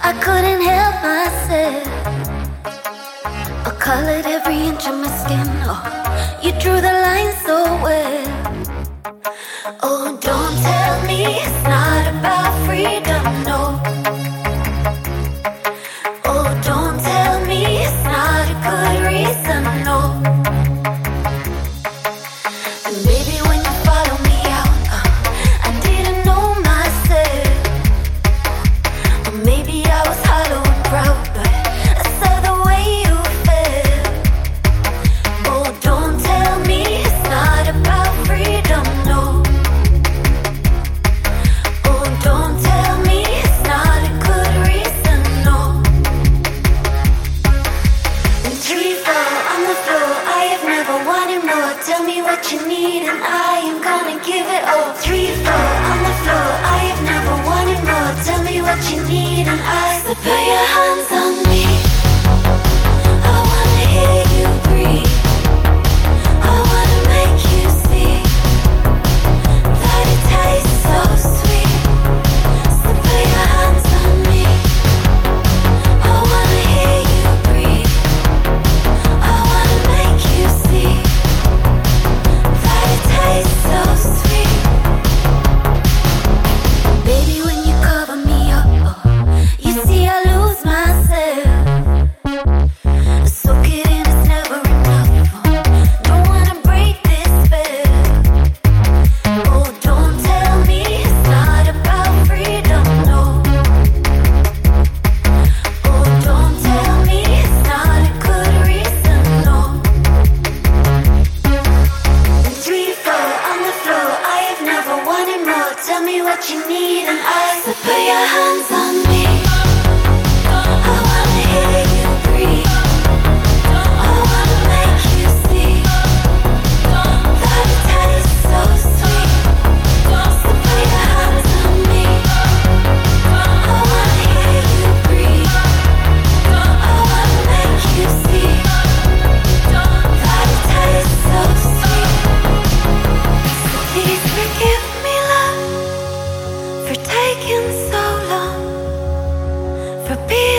I couldn't help myself. I colored every inch of my skin. Oh, you drew the line so well. Oh, don't tell me it's not about freedom, no. Oh, don't tell me it's not a good reason, no. And baby, when you follow me out, I didn't know myself. Or maybe I was hollow and proud, but I saw the way you felt. Oh, don't tell me it's not about freedom, no. Oh, don't tell me it's not a good reason, no. And 3-4 on the floor, I have never wanted more. Tell me what you need and I am gonna give it all. 3-4 on the floor, I have never wanted more. Tell me what you need and I so put your hands on me. I wanna hear you breathe. I wanna make you see that it tastes so sweet. So put your hands on me. I wanna hear you breathe. I wanna make you see that it tastes so sweet. Baby, when you cover me up, you see I lose myself. Soak it in, it's never enough. Don't wanna break this spell. Oh, don't tell me it's not about freedom, no. Oh, don't tell me it's not a good reason, no. And 3-4 on the floor, I have never wanted more. Tell me what you need and I so put your hands on me. I wanna hear you breathe. I wanna make you see that it tastes so sweet. So put your hands on me. I wanna hear you breathe. I wanna make you see that it tastes so sweet. So please forgive me, love, for taking so long, for being